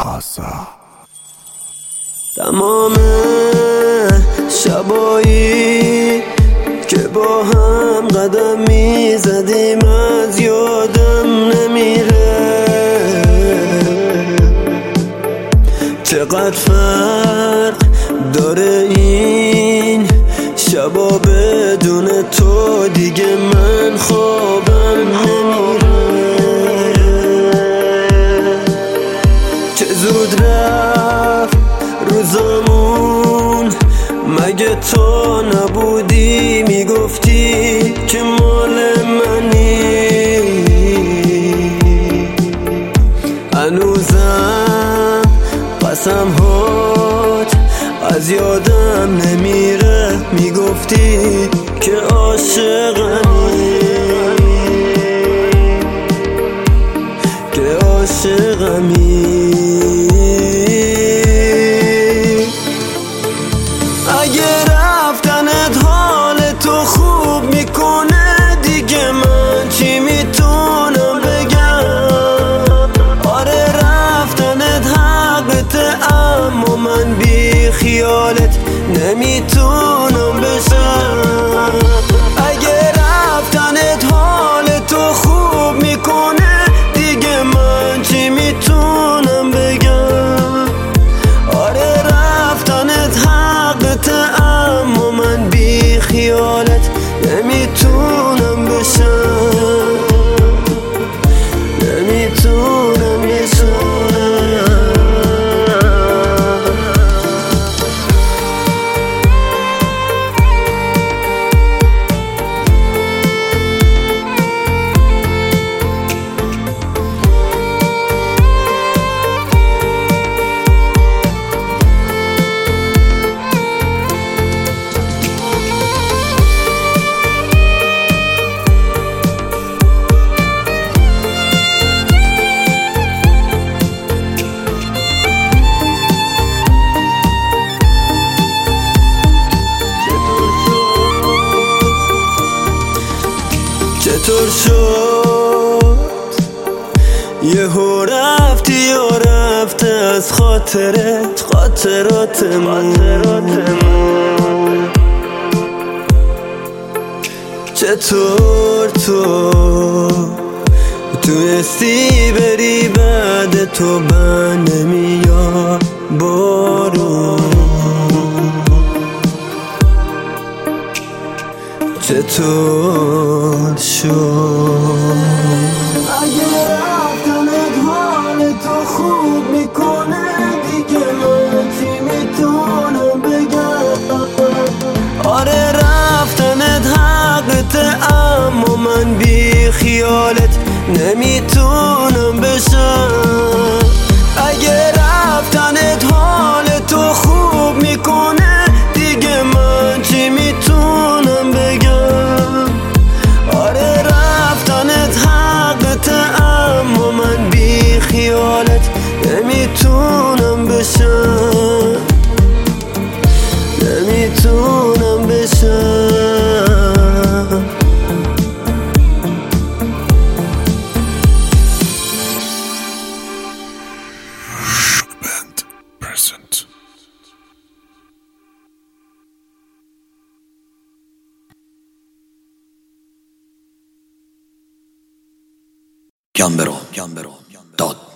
پاسا. تمام شبایی که با هم قدم میزدیم از یادم نمیره. چقدر فرق داره این شبا بدون تو، دیگه من خوابم نمیره. چه زود رفت روزامون، مگه تو نبودی میگفتی که مال منی. هنوزم قسم هات از یادم نمیره، میگفتی که عاشقمی، که عاشقمی. اگه رفتنت حال تو خوب میکنه، دیگه من چی میتونم بگم. آره رفتنت حقته، اما من بی خیالت نمیتونم بشم. اگه رفتنت حال تو خوب میکنه، دیگه من چی میتونم بگم. آره رفتنت حقته، اما من بی خیالت نمیتونم بشم، نمیتونم بشم. چطور شد یهو رفتی و رفته از خاطرت خاطراتمون. چطور تو تونستی بری بعد تو بند نمیاد بارون. چطور شد اگه رفتنت حال تو خوب میکنه، دیگه من چی میتونم بگم. آره رفتنت حقته، اما من بی خیالت نمیتونم بشم. اگه رفتنت حال تو خوب میکنه، دیگه من چی میتونم بگم. آره رفتنت حقته، اما من بی خیالت نمیتونم بشم، نمیتونم بشم. Band present. Gambero.